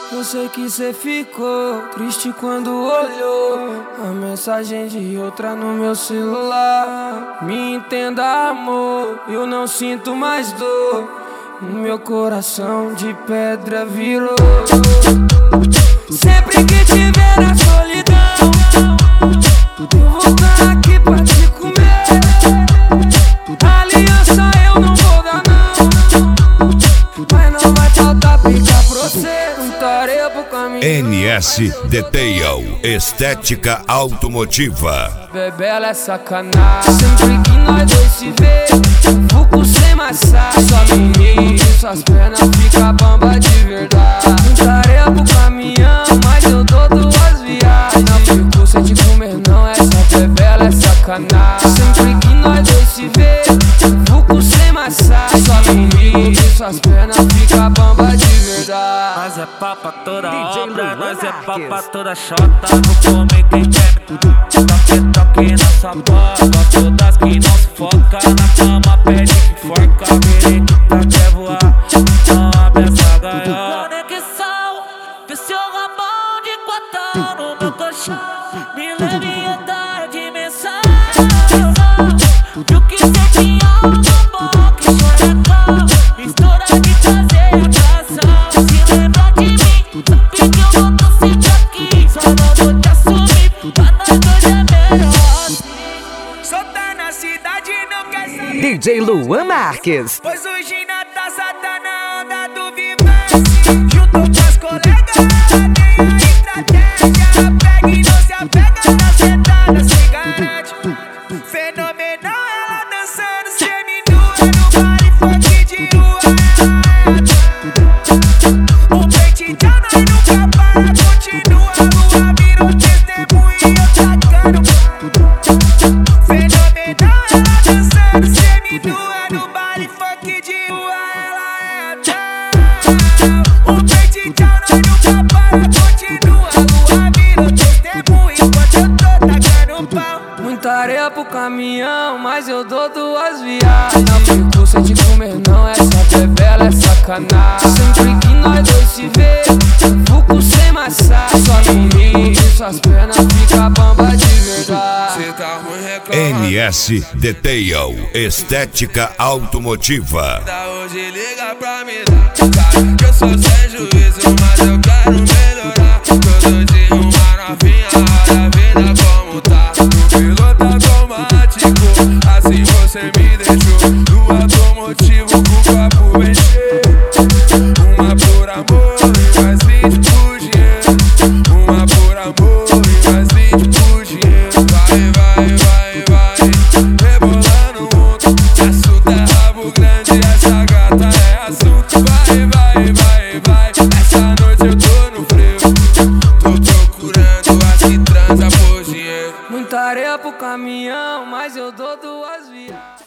Eu sei que cê ficou triste quando olhou a mensagem de outra no meu celular. Me entenda, amor, eu não sinto mais dor. O meu coração de pedra virou. Sempre que tiver na solidão, eu vou estar aqui pra te comer. Aliança eu não vou dar não, mas não vai faltar pica pra você. Muita pro caminho. NS Detail, estética automotiva. Bebela é sacanagem. Sempre que nós dois se vê, buco sem massagem. Só menino, suas pernas fica bamba de verdade. Muita pro caminhão, mas eu dou duas viagens. Não fico sem te comer não, essa bebela é sacanagem. Sempre que nós dois se vê, buco sem massagem. Só menino, suas pernas fica bamba de verdade. Nós é papa toda obra, nós é papa toda chota. Vou comer quem quer, toque nessa boca. Todas que não se foca, na cama pede que forca. Periquita quer voar, não abre essa gaiola. Conexão, vê seu rabão de quatão no meu colchão. Me leve em outra dimensão. E o que cê tinha no bom, que chorecão. Mistura de trazer atração. Se lembra de mim, sabe que eu não tô sempre aqui. Só não vou te assumir, pra nós dois é melhor assim. Só tá na cidade e não quer saber. DJ Luan Marques. Pois o Gina tá na onda do vivente. Junto com as colegas, tem a estratégia. Pega e não se apega na sentada, se garante. Fenomenal ela dançando seminua no baile funk de rua. O peito já nós nunca para, continua. A lua virou testemunha e eu tacando. Fenomenal ela dançando seminua no baile funk de rua. Ela é a tchau. O peito já nós nunca para, continua. A lua virou testemunha enquanto eu tô tacando pau. Muita areia pro caminhão, mas eu dou duas viagens. Não fico sem te comer não, essa bebela é sacanagem. Sempre que nós dois se vê, buco sem massagem. Só menino, suas pernas fica bamba de verdade. Cê tá ruim reclamando. NS Detail, estética automotiva. Hoje liga pra me dar. Sabe que eu sou sem juízo, mas eu quero melhorar. Todo dia uma novinha, olha a vida como tá. Piloto automático, assim você me deixou. No automotivo com o papo bem cheio. Uma por amor e mais 20 por dinheiro. Uma por amor e mais 20 por dinheiro. Vai, rebolando o mundo. Assunto é rabo grande, essa gata é assunto. Vai, essa noite eu tô no freio. Tô procurando as que transa por dinheiro. Muita areia pro caminhão, mas eu dou duas vias.